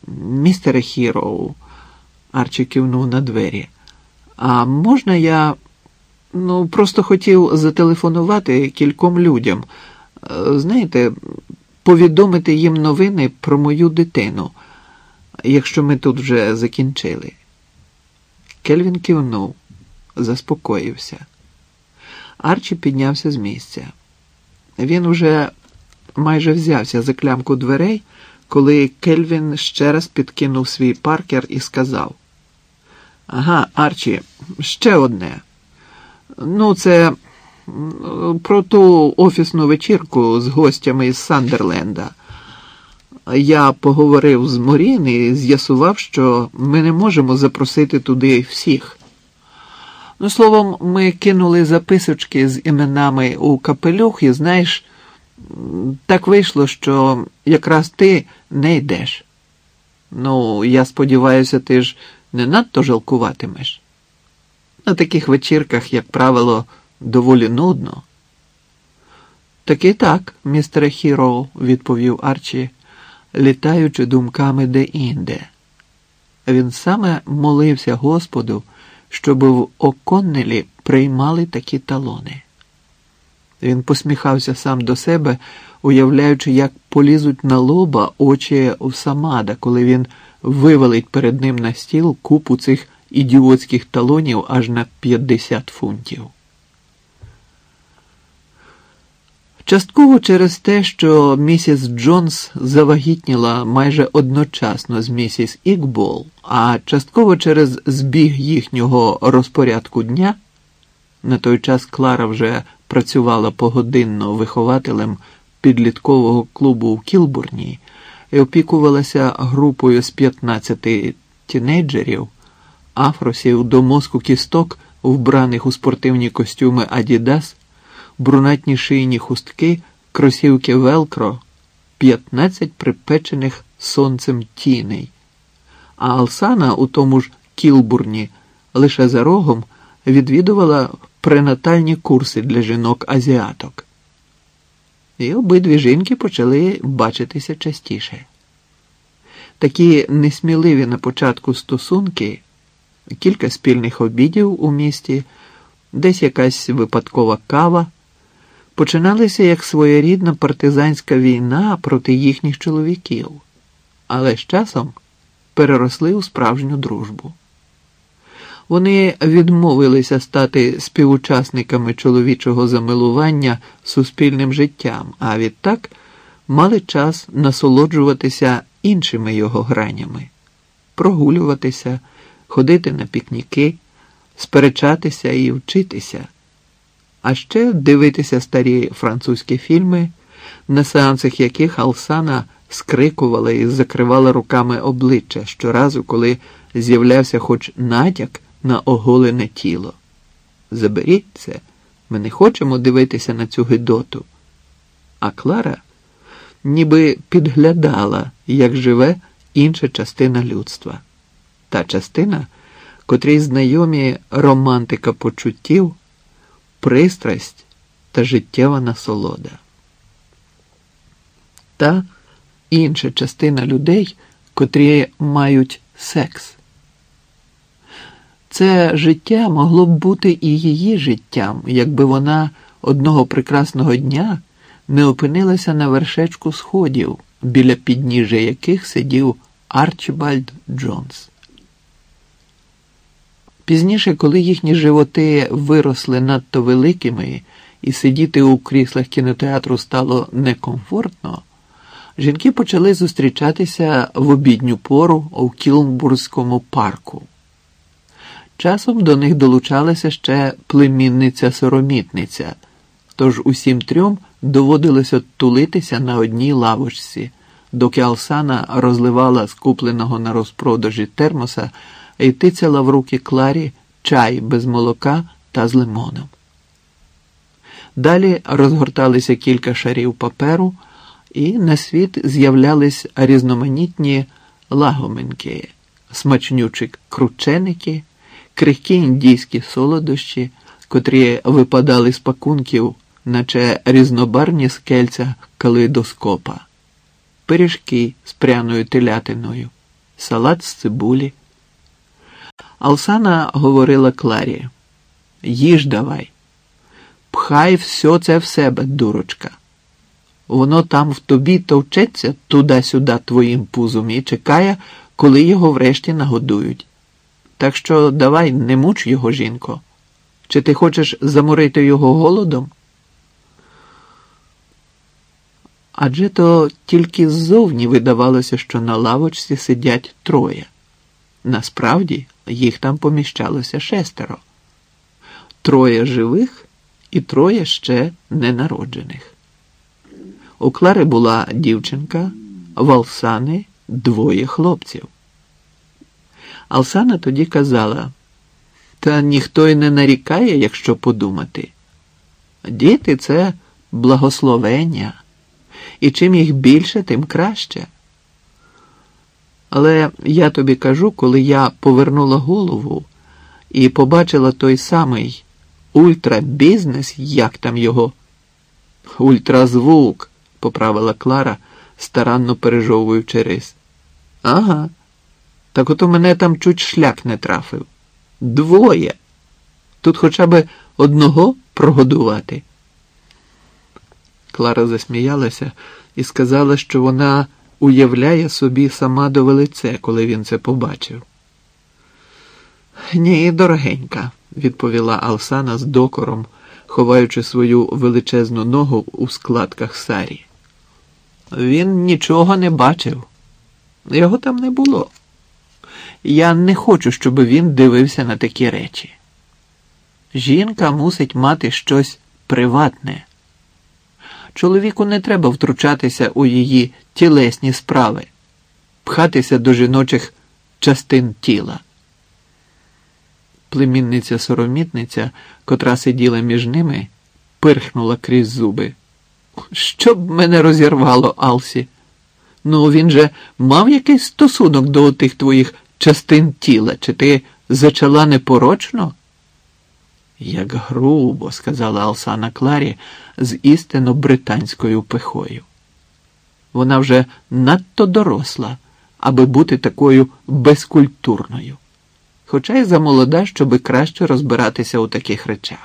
Містере Хіроу, Арчі кивнув на двері, а можна я, просто хотів зателефонувати кільком людям. Знаєте, повідомити їм новини про мою дитину, якщо ми тут вже закінчили. Кельвін кивнув, заспокоївся. Арчі піднявся з місця. Він уже майже взявся за клямку дверей, коли Кельвін ще раз підкинув свій паркер і сказав: «Ага, Арчі, ще одне. Це про ту офісну вечірку з гостями із Сандерленда. Я поговорив з Морін і з'ясував, що ми не можемо запросити туди всіх. Словом, ми кинули записочки з іменами у капелюх і, знаєш, так вийшло, що якраз ти не йдеш. Я сподіваюся, ти ж не надто жалкуватимеш. На таких вечірках, як правило, доволі нудно». «Таки так, містере Хіроу», – відповів Арчі, літаючи думками де-інде. Він саме молився Господу, щоб в О'Коннелі приймали такі талони. Він посміхався сам до себе, уявляючи, як полізуть на лоба очі в Самада, коли він вивалить перед ним на стіл купу цих ідіотських талонів аж на 50 фунтів. Частково через те, що місіс Джонс завагітніла майже одночасно з місіс Ікбол, а частково через збіг їхнього розпорядку дня, на той час Клара вже працювала погодинно вихователем підліткового клубу в Кілбурні і опікувалася групою з 15 тінейджерів, афросів до мозку кісток, вбраних у спортивні костюми «Адідас», брунатні шийні хустки, кросівки «Велкро», 15 припечених сонцем тіней. А Алсана у тому ж Кілбурні лише за рогом відвідувала пренатальні курси для жінок-азіаток. І обидві жінки почали бачитися частіше. Такі несміливі на початку стосунки, кілька спільних обідів у місті, десь якась випадкова кава, починалися як своєрідна партизанська війна проти їхніх чоловіків, але з часом переросли у справжню дружбу. Вони відмовилися стати співучасниками чоловічого замилування суспільним життям, а відтак мали час насолоджуватися іншими його гранями, прогулюватися, ходити на пікніки, сперечатися і вчитися, а ще дивитися старі французькі фільми, на сеансах яких Алсана скрикувала і закривала руками обличчя щоразу, коли з'являвся хоч натяк на оголене тіло. «Заберіть це, ми не хочемо дивитися на цю гидоту». А Клара ніби підглядала, як живе інша частина людства. Та частина, котрій знайомі романтика почуттів, пристрасть та життєва насолода. Та інша частина людей, котрі мають секс. Це життя могло б бути і її життям, якби вона одного прекрасного дня не опинилася на вершечку сходів, біля підніжжя яких сидів Арчібальд Джонс. Пізніше, коли їхні животи виросли надто великими і сидіти у кріслах кінотеатру стало некомфортно, жінки почали зустрічатися в обідню пору у Кілнбурзькому парку. Часом до них долучалася ще племінниця-соромітниця, тож усім трьом доводилося тулитися на одній лавочці, доки Алсана розливала з купленого на розпродажі термоса і тицяла в руки Кларі чай без молока та з лимоном. Далі розгорталися кілька шарів паперу, і на світ з'являлись різноманітні лагоминки, смачнючі крученики, крихкі індійські солодощі, котрі випадали з пакунків, наче різнобарвні скельця калейдоскопа, пиріжки з пряною телятиною, салат з цибулі. Алсана говорила Кларі: «Їж давай, пхай все це в себе, дурочка. Воно там в тобі товчеться туди-сюди твоїм пузом і чекає, коли його врешті нагодують. Так що давай, не муч його, жінко. Чи ти хочеш заморити його голодом?» Адже то тільки ззовні видавалося, що на лавочці сидять троє. Насправді, їх там поміщалося 6. 3 живих і 3 ще ненароджених. У Клари була дівчинка, в Алсани 2 хлопців. Алсана тоді казала: «Та ніхто й не нарікає, якщо подумати. Діти – це благословення, і чим їх більше, тим краще. Але я тобі кажу, коли я повернула голову і побачила той самий ультрабізнес, як там його, ультразвук», – поправила Клара, старанно пережовуючи рис. «Ага, так ото мене там чуть шлях не трафив. 2. Тут хоча б одного прогодувати». Клара засміялася і сказала, що вона уявляє собі сама довелице, коли він це побачив. «Ні, дорогенька», – відповіла Алсана з докором, ховаючи свою величезну ногу у складках сарі. «Він нічого не бачив. Його там не було. Я не хочу, щоб він дивився на такі речі. Жінка мусить мати щось приватне. Чоловіку не треба втручатися у її тілесні справи, пхатися до жіночих частин тіла». Племінниця-соромітниця, котра сиділа між ними, пирхнула крізь зуби. «Щоб мене розірвало, Алсі. Ну, він же мав якийсь стосунок до тих твоїх частин тіла, чи ти зачала непорочно?» «Як грубо», – сказала Алсана Кларі з істинно британською пихою. Вона вже надто доросла, аби бути такою безкультурною, хоча й замолода, щоби краще розбиратися у таких речах.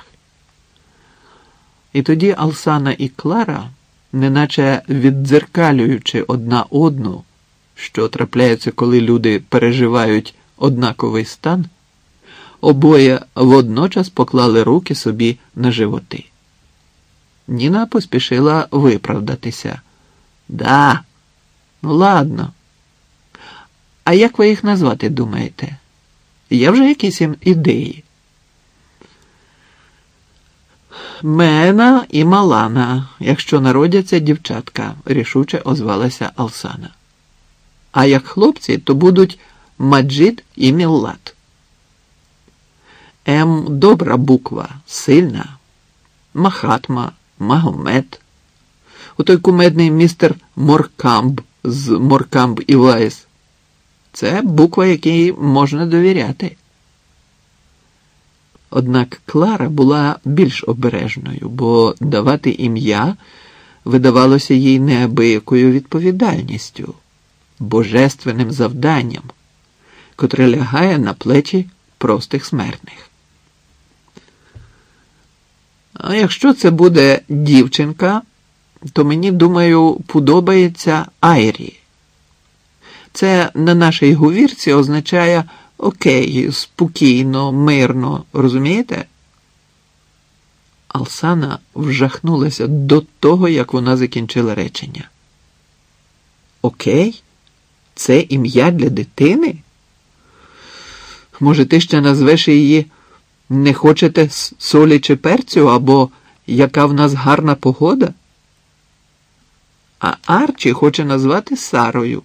І тоді Алсана і Клара, неначе віддзеркалюючи одна одну, що трапляється, коли люди переживають однаковий стан, обоє водночас поклали руки собі на животи. Ніна поспішила виправдатися. «Да, ну ладно. А як ви їх назвати думаєте? Є вже якісь ідеї?» «Мена і Малана, якщо народяться дівчатка», – рішуче озвалася Алсана. «А як хлопці, то будуть Маджид і Міллат. М – добра буква, сильна. Махатма, Магомед. У той кумедний містер Моркамб з Моркамб і Вайс. Це буква, якій можна довіряти». Однак Клара була більш обережною, бо давати ім'я видавалося їй неабиякою відповідальністю, божественним завданням, котре лягає на плечі простих смертних. «А якщо це буде дівчинка, то мені, думаю, подобається Айрі. Це на нашій говірці означає окей, спокійно, мирно, розумієте?» Алсана вжахнулася до того, як вона закінчила речення. «Окей? Це ім'я для дитини? Може, ти ще назвеш її «Не хочете солі чи перцю» або «Яка в нас гарна погода»? А Арчі хоче назвати Сарою.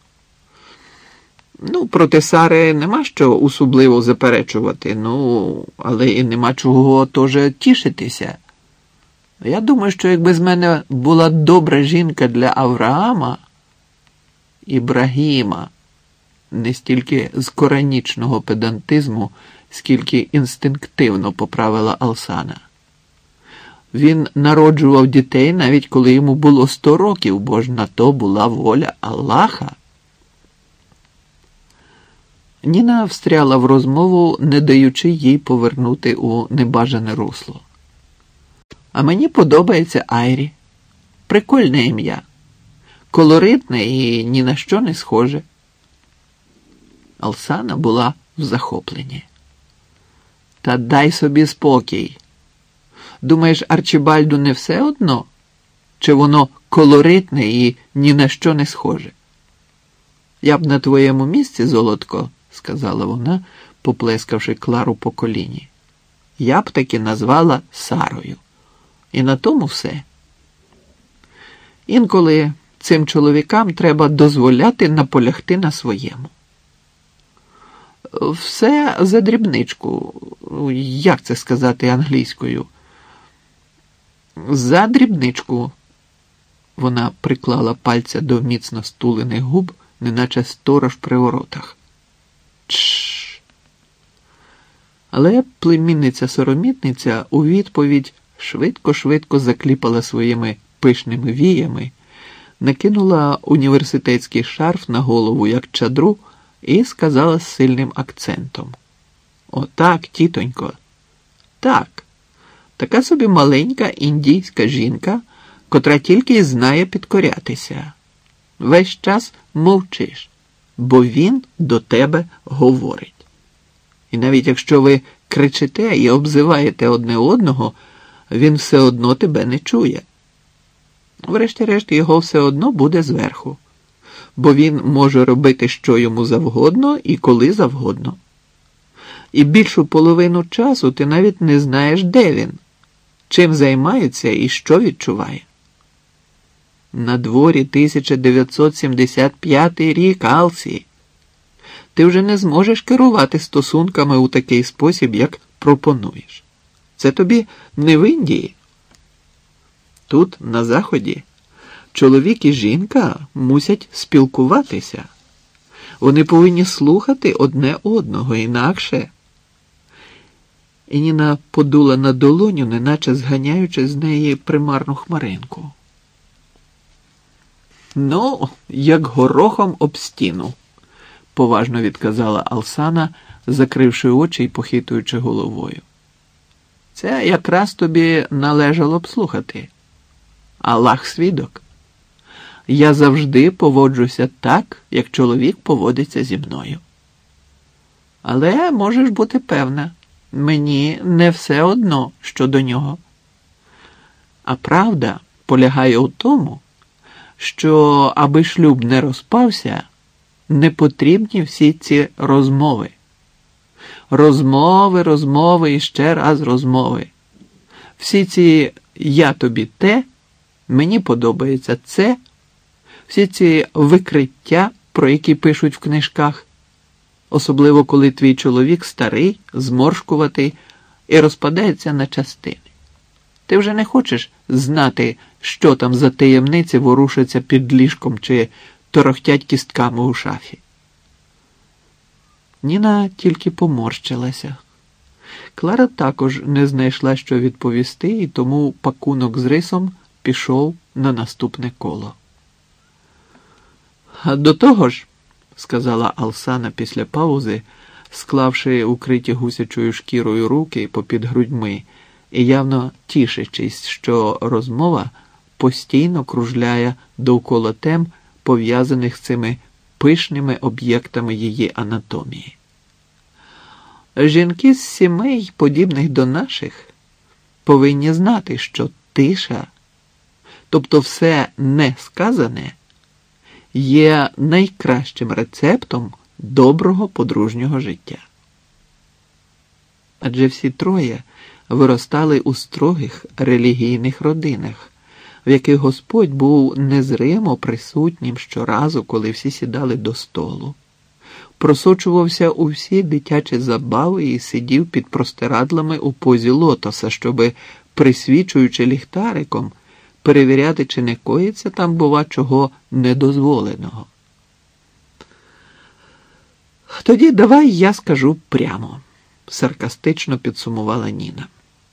Ну, проти Сари нема що особливо заперечувати, ну, але і нема чого теж тішитися. Я думаю, що якби з мене була добра жінка для Авраама, Ібрагіма, не стільки з коранічного педантизму, скільки інстинктивно поправила Алсана. Він народжував дітей навіть коли йому було 100 років, бо ж на то була воля Аллаха. Ніна встряла в розмову, не даючи їй повернути у небажане русло. А мені подобається Айрі. Прикольне ім'я. Колоритне і ні на що не схоже. Алсана була в захопленні. Та дай собі спокій. Думаєш, Арчибальду не все одно? Чи воно колоритне і ні на що не схоже? Я б на твоєму місці, золотко, сказала вона, поплескавши Клару по коліні. Я б таки назвала Сарою. І на тому все. Інколи цим чоловікам треба дозволяти наполягти на своєму. Все за дрібничку. Як це сказати англійською? За дрібничку. Вона приклала пальця до міцно стулених губ, неначе сторож при воротах. Чш. Але племінниця-соромітниця у відповідь швидко-швидко закліпала своїми пишними віями, накинула університетський шарф на голову, як чадру, і сказала з сильним акцентом. Отак, тітонько. Так. Така собі маленька індійська жінка, котра тільки й знає підкорятися. Весь час мовчиш, бо він до тебе говорить. І навіть якщо ви кричите і обзиваєте одне одного, він все одно тебе не чує. Врешті-решт його все одно буде зверху, бо він може робити що йому завгодно і коли завгодно. І більшу половину часу ти навіть не знаєш, де він, чим займається і що відчуває. На дворі 1975 рік, Алсі. Ти вже не зможеш керувати стосунками у такий спосіб, як пропонуєш. Це тобі не в Індії. Тут, на Заході, чоловік і жінка мусять спілкуватися. Вони повинні слухати одне одного, інакше. І Ніна подула на долоню, неначе зганяючи з неї примарну хмаринку. Ну, як горохом об стіну, поважно відказала Алсана, закривши очі й похитуючи головою. Це якраз тобі належало б слухати. Аллах свідок. Я завжди поводжуся так, як чоловік поводиться зі мною. Але можеш бути певна, мені не все одно щодо нього. А правда полягає у тому, що, аби шлюб не розпався, не потрібні всі ці розмови. Розмови і ще раз розмови. Всі ці «я тобі те», «мені подобається це», всі ці викриття, про які пишуть в книжках, особливо коли твій чоловік старий, зморшкуватий і розпадається на частини. Ти вже не хочеш знати, що там за таємниці ворушаться під ліжком чи торохтять кістками у шафі. Ніна тільки поморщилася. Клара також не знайшла, що відповісти, і тому пакунок з рисом пішов на наступне коло. «А до того ж», – сказала Алсана після паузи, склавши укриті гусячою шкірою руки попід грудьми і явно тішачись, що розмова постійно кружляє довкола тем, пов'язаних з цими пишними об'єктами її анатомії. Жінки з сімей, подібних до наших, повинні знати, що тиша, тобто все не сказане, є найкращим рецептом доброго подружнього життя. Адже всі троє виростали у строгих релігійних родинах, в яких Господь був незримо присутнім щоразу, коли всі сідали до столу, просочувався у всі дитячі забави і сидів під простирадлами у позі лотоса, щоби, присвічуючи ліхтариком, перевіряти, чи не коїться там, бува, чого недозволеного. «Тоді давай я скажу прямо», – саркастично підсумувала Ніна.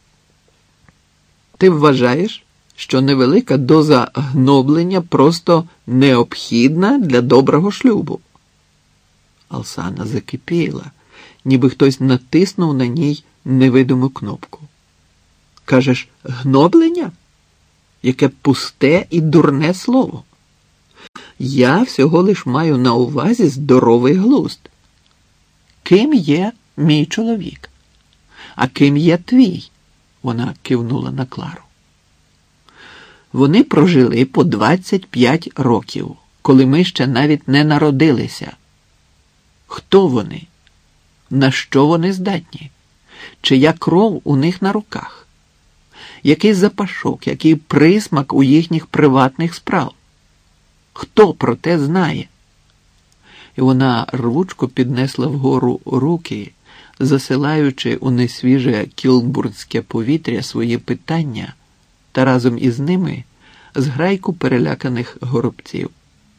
«Ти вважаєш, що невелика доза гноблення просто необхідна для доброго шлюбу? Алсана закипіла, ніби хтось натиснув на ній невидиму кнопку. Кажеш, гноблення? Яке пусте і дурне слово. Я всього лиш маю на увазі здоровий глузд. Ким є мій чоловік? А ким є твій? Вона кивнула на Клару. Вони прожили по 25 років, коли ми ще навіть не народилися. Хто вони? На що вони здатні? Чия кров у них на руках? Який запашок, який присмак у їхніх приватних справ? Хто про те знає? І вона рвучко піднесла вгору руки, засилаючи у несвіже кілбурнське повітря свої питання та разом із ними зграйку переляканих горобців.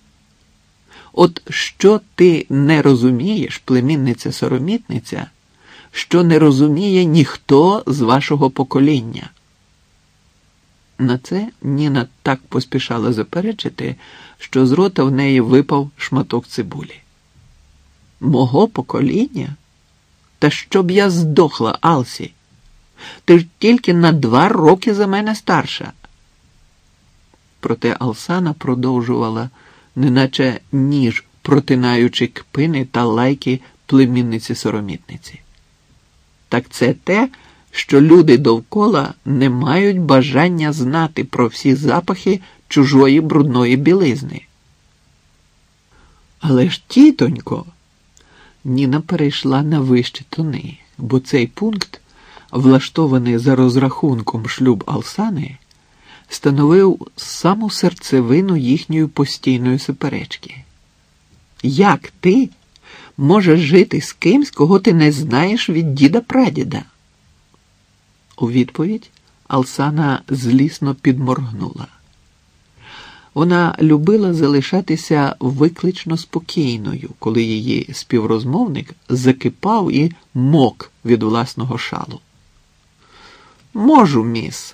От що ти не розумієш, племінниця-соромітниця, що не розуміє ніхто з вашого покоління? На це Ніна так поспішала заперечити, що з рота в неї випав шматок цибулі. Мого покоління? Та щоб я здохла, Алсі. Ти ж тільки на 2 роки за мене старша. Проте Алсана продовжувала, неначе ніж протинаючи кпини та лайки племінниці-соромітниці. Так це те, що люди довкола не мають бажання знати про всі запахи чужої брудної білизни. Але ж, тітонько, Ніна перейшла на вищі тони, бо цей пункт, влаштований за розрахунком шлюб Алсани, становив саму серцевину їхньої постійної суперечки. Як ти можеш жити з кимсь, кого ти не знаєш від діда-прадіда? У відповідь Алсана злісно підморгнула. Вона любила залишатися виклично спокійною, коли її співрозмовник закипав і мок від власного шалу. Можу, міс.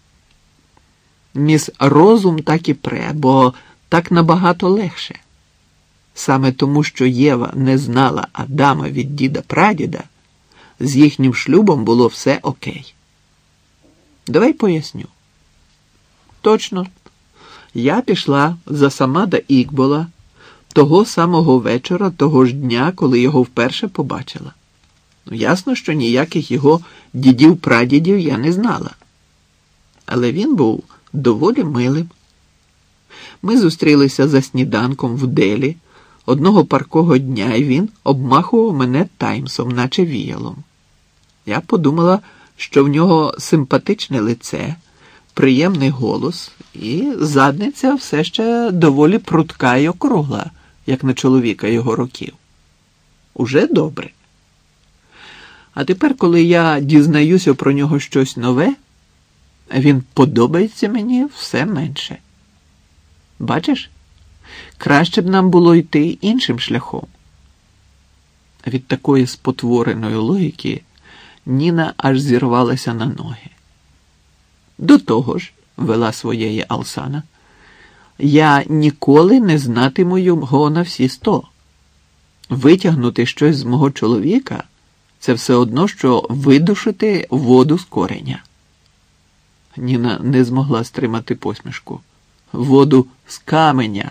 Міс, розум так і пре, бо так набагато легше. Саме тому, що Єва не знала Адама від діда-прадіда, з їхнім шлюбом було все окей. Давай поясню. Точно. Я пішла за Самада Ікбола того самого вечора, того ж дня, коли його вперше побачила. Ясно, що ніяких його дідів-прадідів я не знала. Але він був доволі милим. Ми зустрілися за сніданком в Делі одного паркого дня, і він обмахував мене таймсом, наче віялом. Я подумала, що в нього симпатичне лице, приємний голос і задниця все ще доволі прудка й округла, як на чоловіка його років. Уже добре. А тепер, коли я дізнаюся про нього щось нове, він подобається мені все менше. Бачиш? Краще б нам було йти іншим шляхом. Від такої спотвореної логіки Ніна аж зірвалася на ноги. До того ж, вела своєї Алсана, я ніколи не знатиму його на всі 100. Витягнути щось з мого чоловіка – це все одно, що видушити воду з кореня. Ніна не змогла стримати посмішку. Воду з каменя.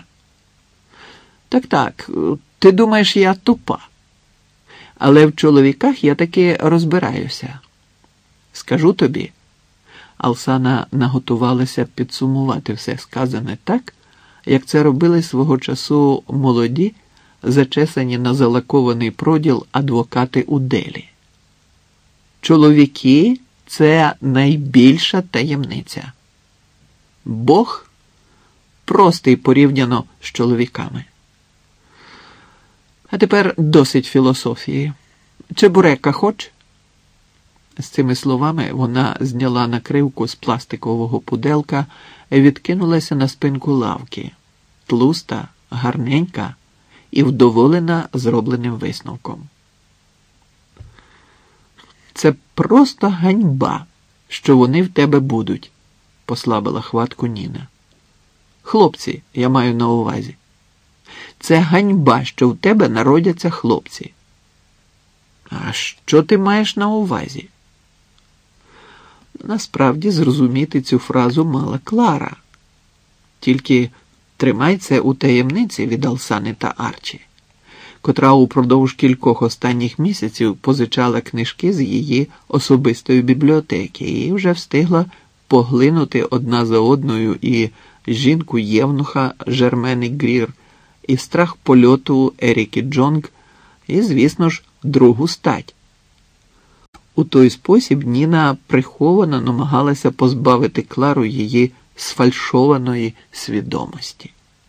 Так, ти думаєш, я тупа. Але в чоловіках я таки розбираюся. Скажу тобі, Алсана наготувалася підсумувати все сказане так, як це робили свого часу молоді, зачесані на залакований проділ адвокати у Делі. Чоловіки – це найбільша таємниця. Бог простий порівняно з чоловіками. А тепер досить філософії. Чебурека хоч? З цими словами вона зняла накривку з пластикового пуделка і відкинулася на спинку лавки. Тлуста, гарненька і вдоволена зробленим висновком. Це просто ганьба, що вони в тебе будуть, послабила хватку Ніна. Хлопці, я маю на увазі. Це ганьба, що в тебе народяться хлопці. А що ти маєш на увазі? Насправді зрозуміти цю фразу мала Клара. Тільки тримай це у таємниці від Алсани та Арчі, котра упродовж кількох останніх місяців позичала книжки з її особистої бібліотеки і вже встигла поглинути одна за одною і жінку Євнуха Жермени Грір, і страх польоту Еріки Джонг, і, звісно ж, другу стать. У той спосіб Ніна приховано намагалася позбавити Клару її сфальшованої свідомості.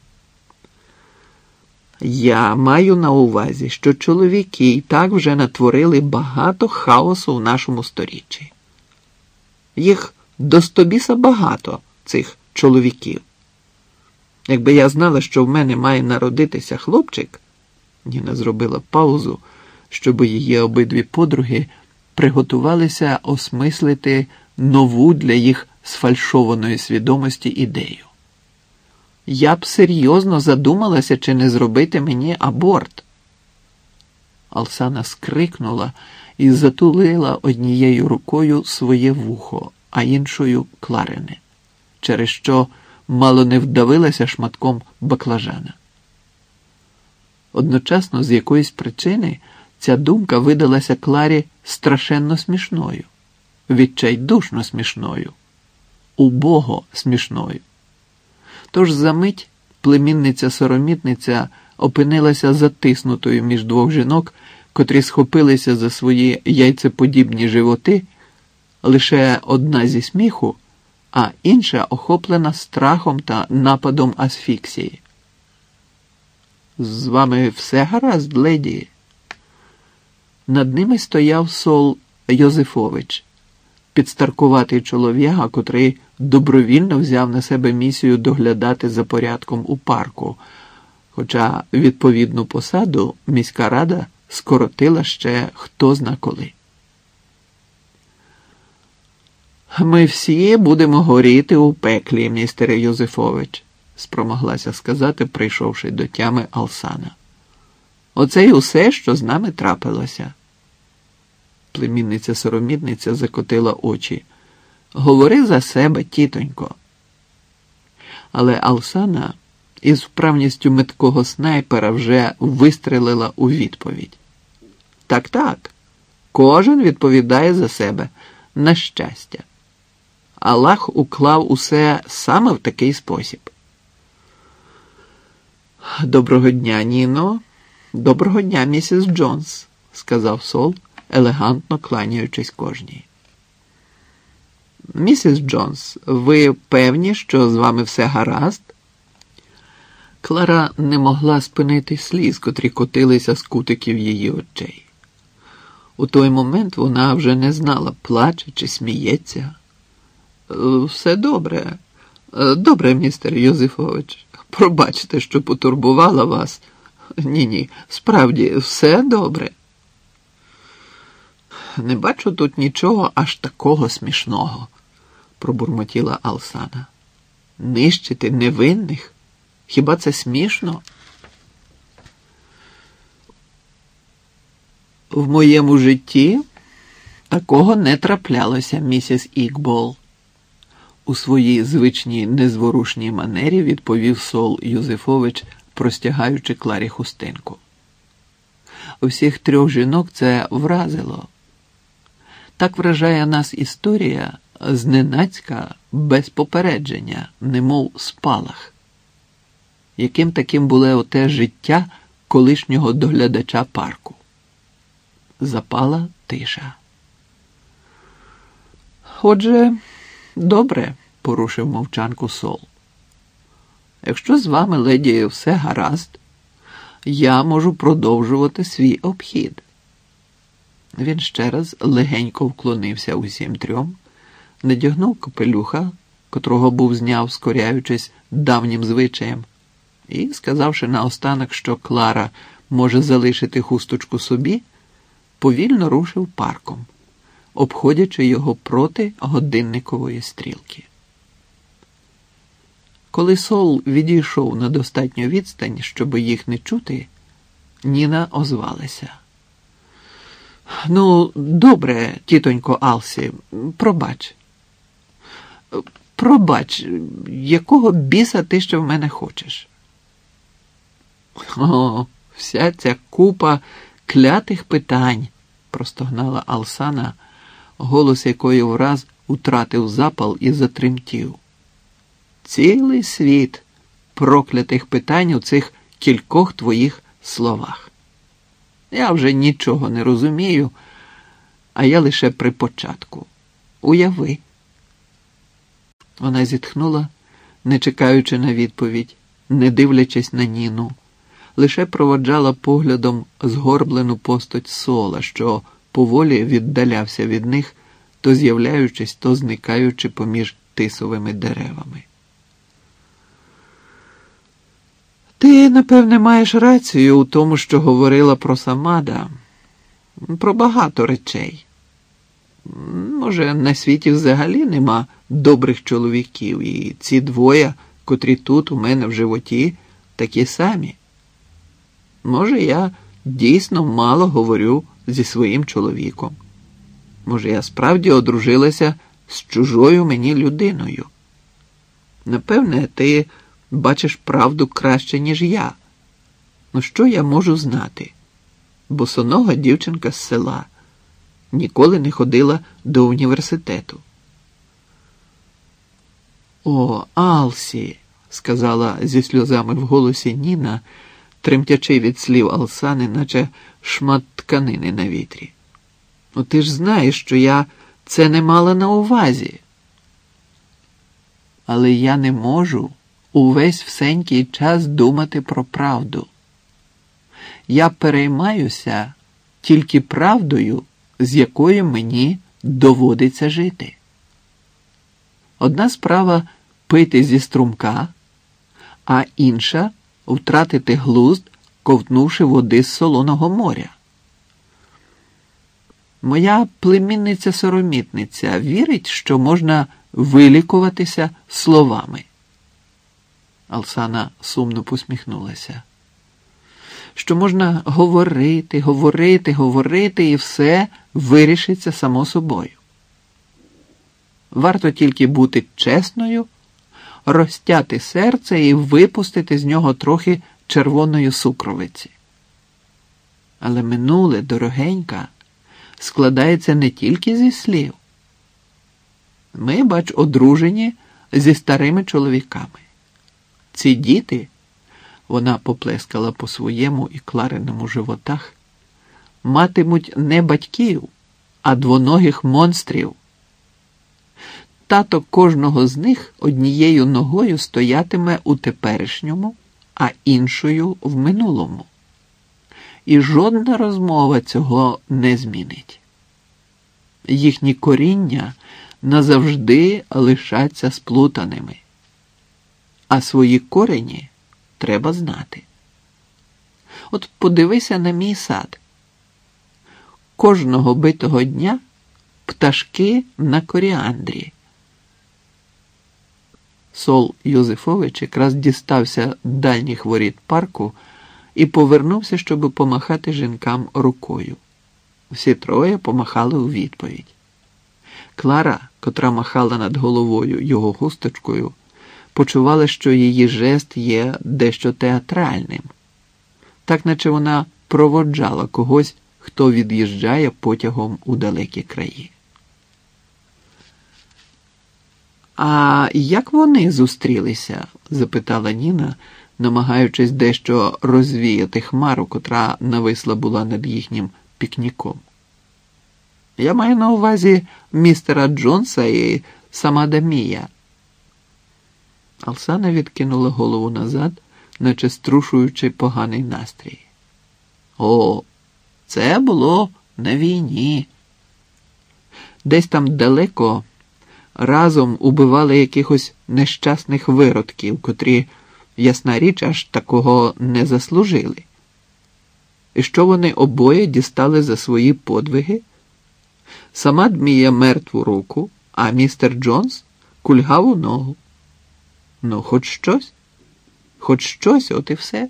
Я маю на увазі, що чоловіки і так вже натворили багато хаосу в нашому сторіччі. Їх до стобіса багато, цих чоловіків. Якби я знала, що в мене має народитися хлопчик, Ніна зробила паузу, щоб її обидві подруги приготувалися осмислити нову для їх сфальшованої свідомості ідею. Я б серйозно задумалася, чи не зробити мені аборт. Алсана скрикнула і затулила однією рукою своє вухо, а іншою Кларине, через що мало не вдавилася шматком баклажана. Одночасно з якоїсь причини ця думка видалася Кларі страшенно смішною, відчайдушно смішною, убого смішною. Тож за мить племінниця-соромітниця опинилася затиснутою між двох жінок, котрі схопилися за свої яйцеподібні животи, лише одна зі сміху, а інша охоплена страхом та нападом асфіксії. «З вами все гаразд, леді?» Над ними стояв Сол Йозефович, підстаркуватий чолов'яга, котрий добровільно взяв на себе місію доглядати за порядком у парку, хоча відповідну посаду міська рада скоротила ще хто зна коли. «Ми всі будемо горіти у пеклі, містере Йозефович», спромоглася сказати, прийшовши до тями Алсана. «Оце й усе, що з нами трапилося». Племінниця-соромітниця закотила очі. «Говори за себе, тітонько». Але Алсана із вправністю меткого снайпера вже вистрелила у відповідь. Так, кожен відповідає за себе, на щастя. Аллах уклав усе саме в такий спосіб. «Доброго дня, Ніно. Доброго дня, місіс Джонс», сказав Сол, елегантно кланяючись кожній. «Місіс Джонс, ви певні, що з вами все гаразд?» Клара не могла спинити сліз, котрі котилися з кутиків її очей. У той момент вона вже не знала, плаче чи сміється. «Все добре. Добре, містер Йозефович. Пробачте, що потурбувала вас. Ні, справді, все добре». «Не бачу тут нічого аж такого смішного», пробурмотіла Алсана. «Нищити невинних? Хіба це смішно?» «В моєму житті такого не траплялося, місіс Ікбол», у своїй звичній незворушній манері відповів Сол Юзефович, простягаючи Кларі хустинку. Усіх трьох жінок це вразило. Так вражає нас історія зненацька, без попередження, немов спалах. Яким таким було оте життя колишнього доглядача парку? Запала тиша. «Отже, добре», – порушив мовчанку Сол. «Якщо з вами, леді, все гаразд, я можу продовжувати свій обхід». Він ще раз легенько вклонився усім трьом, надягнув капелюха, котрого був зняв, скоряючись давнім звичаєм, і, сказавши наостанок, що Клара може залишити хусточку собі, повільно рушив парком, обходячи його проти годинникової стрілки. Коли Сол відійшов на достатню відстань, щоб їх не чути, Ніна озвалася. «Ну, добре, тітонько Алсі, пробач. Пробач, якого біса ти ще в мене хочеш?» «О, вся ця купа клятих питань», – простогнала Алсана, голос якої враз утратив запал і затремтів. «Цілий світ проклятих питань у цих кількох твоїх словах. Я вже нічого не розумію, а я лише при початку. Уяви». Вона зітхнула, не чекаючи на відповідь, не дивлячись на Ніну, лише проводжала поглядом згорблену постать Сола, що поволі віддалявся від них, то з'являючись, то зникаючи поміж тисовими деревами. «Ти, напевне, маєш рацію у тому, що говорила про Самада, про багато речей. Може, на світі взагалі нема добрих чоловіків, і ці двоє, котрі тут у мене в животі, такі самі. Може, я дійсно мало говорю зі своїм чоловіком. Може, я справді одружилася з чужою мені людиною. Напевне, ти бачиш правду краще, ніж я. Ну що я можу знати? Босонога дівчинка з села. Ніколи не ходила до університету». «О, Алсі», – сказала зі сльозами в голосі Ніна, тремтячи від слів Алсани, наче шмат тканини на вітрі. «Ну ти ж знаєш, що я це не мала на увазі». «Але я не можу увесь всенький час думати про правду. Я переймаюся тільки правдою, з якою мені доводиться жити. Одна справа – пити зі струмка, а інша – втратити глузд, ковтнувши води з солоного моря. Моя племінниця-соромітниця вірить, що можна вилікуватися словами». Алсана сумно посміхнулася. «Що можна говорити, і все вирішиться само собою. Варто тільки бути чесною, розтяти серце і випустити з нього трохи червоної сукровиці. Але минуле, дорогенька, складається не тільки зі слів. Ми, бач, одружені зі старими чоловіками. Ці діти, вона поплескала по своєму і Клариному животах, матимуть не батьків, а двоногих монстрів. Тато кожного з них однією ногою стоятиме у теперішньому, а іншою в минулому. І жодна розмова цього не змінить. Їхні коріння назавжди лишаться сплутаними. А свої корені треба знати. От подивися на мій сад. Кожного битого дня пташки на коріандрі. Сол Йозефович якраз дістався дальніх воріт парку і повернувся, щоб помахати жінкам рукою. Всі троє помахали у відповідь. Клара, котра махала над головою його хусточкою, почувала, що її жест є дещо театральним. Так, наче вона проводжала когось, хто від'їжджає потягом у далекі краї. «А як вони зустрілися?» – запитала Ніна, намагаючись дещо розвіяти хмару, котра нависла була над їхнім пікніком. «Я маю на увазі містера Джонса і Самада Мія». Алсана відкинула голову назад, наче струшуючи поганий настрій. «О, це було на війні. Десь там далеко разом убивали якихось нещасних виродків, котрі, ясна річ, аж такого не заслужили. І що вони обоє дістали за свої подвиги? Самад Мія мертву руку, а містер Джонс – кульгаву ногу. Ну, хоч щось. Хоч щось, от і все.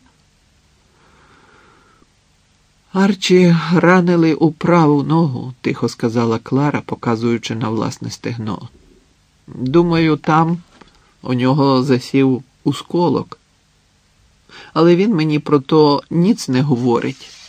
Арчі ранили у праву ногу, тихо сказала Клара, показуючи на власне стегно. Думаю, там у нього засів усколок. Але він мені про то ніц не говорить.